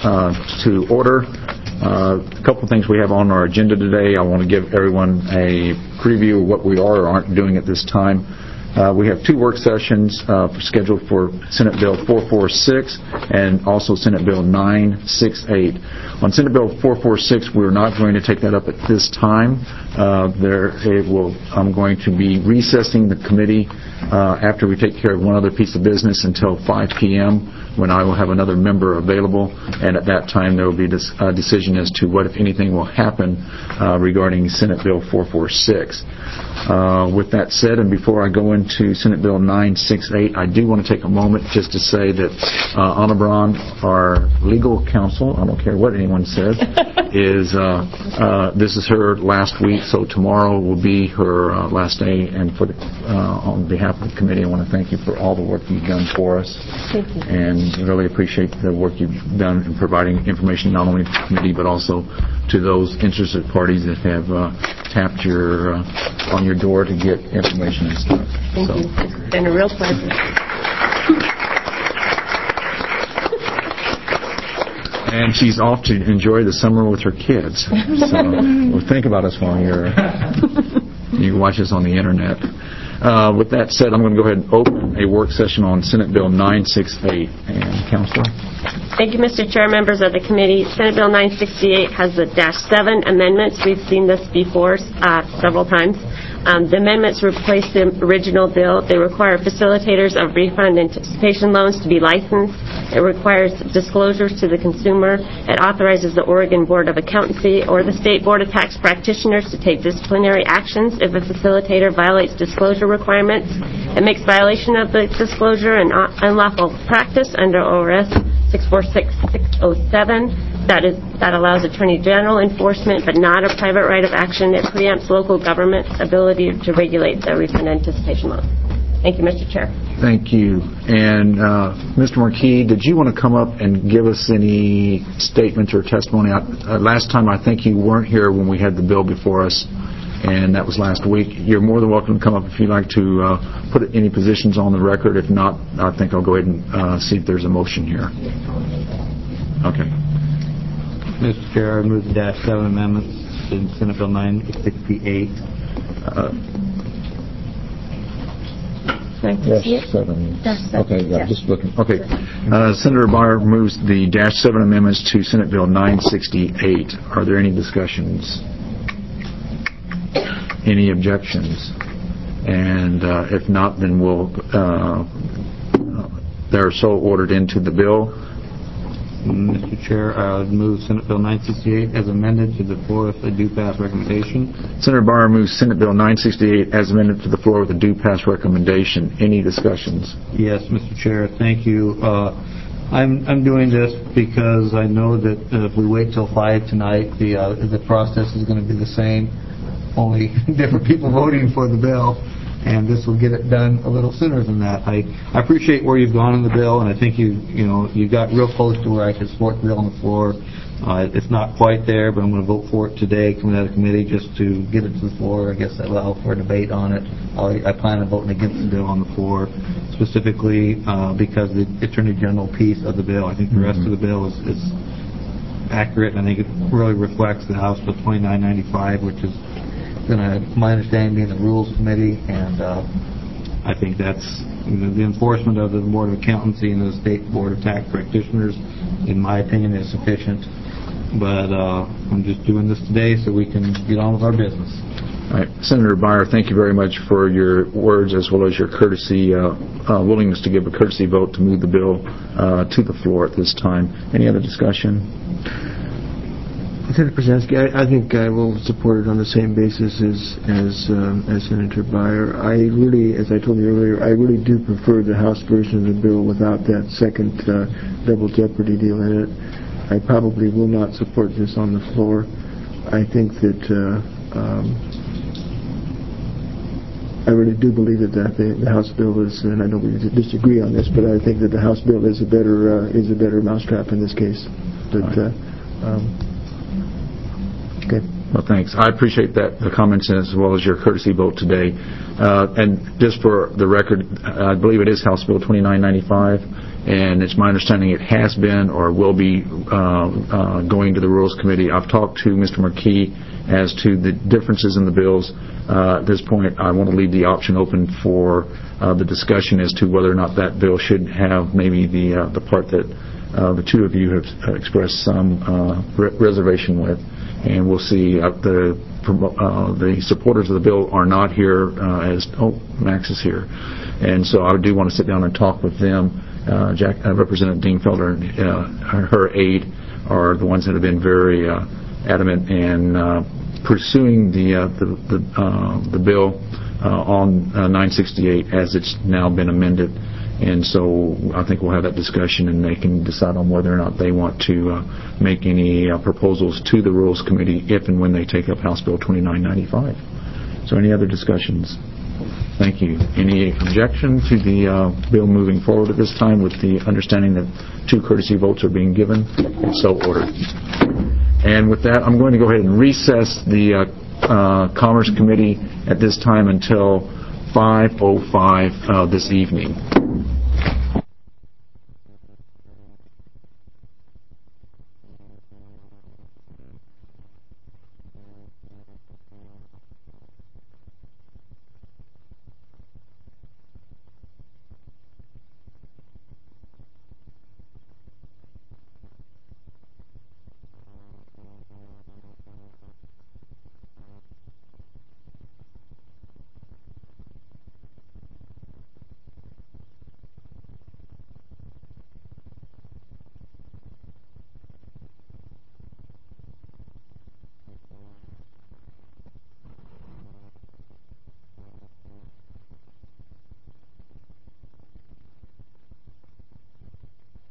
to order. A couple of things we have on our agenda today. I want to give everyone a preview of what we are or aren't doing at this time. We have two work sessions scheduled for Senate Bill 446 and also Senate Bill 968. On Senate Bill 446, we're not going to take that up at this time. I'm going to be recessing the committee after we take care of one other piece of business until 5 p.m. when I will have another member available, and at that time there will be a decision as to what, if anything, will happen regarding Senate Bill 446. With that said, and before I go into Senate Bill 968, I do want to take a moment just to say that Anna Braun, our legal counsel, I don't care what anyone says, this is her last week, so tomorrow will be her last day, and on behalf of the committee, I want to thank you for all the work you've done for us. Thank you. And really appreciate the work you've done in providing information not only to the committee but also to those interested parties that have tapped on your door to get information and stuff. Thank you. It's been a real pleasure. And she's off to enjoy the summer with her kids. So well, think about us while you watch us on the internet. With that said, I'm going to go ahead and open a work session on Senate Bill 968. And Councilor? Thank you, Mr. Chair, members of the committee. Senate Bill 968 has the -7 amendments. We've seen this before several times. The amendments replace the original bill. They require facilitators of refund anticipation loans to be licensed. It requires disclosures to the consumer. It authorizes the Oregon Board of Accountancy or the State Board of Tax Practitioners to take disciplinary actions if a facilitator violates disclosure requirements. It makes violation of the disclosure an unlawful practice under ORS 646607. That allows Attorney General enforcement, but not a private right of action. It preempts local government's ability to regulate the refund anticipation loan. Thank you, Mr. Chair. Thank you. And Mr. Marquis, did you want to come up and give us any statements or testimony? Last time, I think you weren't here when we had the bill before us, and that was last week. You're more than welcome to come up if you'd like to put any positions on the record. If not, I think I'll go ahead and see if there's a motion here. Okay. Mr. Chair, I move the -7 amendments in Senate Bill 968. Okay, yeah, just looking. Okay. Senator Byer moves the -7 amendments to Senate Bill 968. Are there any discussions? Any objections? And if not, then they're so ordered into the bill. Mr. Chair, I would move Senate Bill 968 as amended to the floor with a due pass recommendation. Senator Byer moves Senate Bill 968 as amended to the floor with a due pass recommendation. Any discussions? Yes, Mr. Chair, thank you. I'm doing this because I know that if we wait till 5 tonight, the process is going to be the same, only different people voting for the bill. And this will get it done a little sooner than that. I appreciate where you've gone in the bill, and I think you got real close to where I could support the bill on the floor. It's not quite there, but I'm going to vote for it today, coming out of committee, just to get it to the floor. I guess allow for a debate on it. I plan on voting against the bill on the floor, specifically because the Attorney General piece of the bill. I think the rest of the bill is accurate, and I think it really reflects the House Bill 2995, which is going to, my understanding, be in the Rules Committee, and I think that's the enforcement of the Board of Accountancy and the State Board of Tax Practitioners, in my opinion, is sufficient. But I'm just doing this today so we can get on with our business. All right. Senator Byer, thank you very much for your words as well as your courtesy, willingness to give a courtesy vote to move the bill to the floor at this time. Any other discussion? Senator Brzezinski, I think I will support it on the same basis as Senator Byer. I really, as I told you earlier, I really do prefer the House version of the bill without that second double jeopardy deal in it. I probably will not support this on the floor. I think that I really do believe that the House bill is, and I know we disagree on this, but I think that the House bill is a better mousetrap in this case. But okay. Well, thanks. I appreciate the comments as well as your courtesy vote today. And just for the record, I believe it is House Bill 2995, and it's my understanding it has been or will be going to the Rules Committee. I've talked to Mr. McKee as to the differences in the bills. At this point, I want to leave the option open for the discussion as to whether or not that bill should have maybe the part that the two of you have expressed some reservation with. And we'll see. The supporters of the bill are not here Max is here. And so I do want to sit down and talk with them. Representative Dean Felder and her aide are the ones that have been very adamant in pursuing the bill on 968 as it's now been amended. And so I think we'll have that discussion and they can decide on whether or not they want to make any proposals to the Rules Committee if and when they take up House Bill 2995. So any other discussions? Thank you. Any objection to the bill moving forward at this time with the understanding that 2 courtesy votes are being given? So ordered. And with that, I'm going to go ahead and recess the Commerce Committee at this time until 5:05 this evening.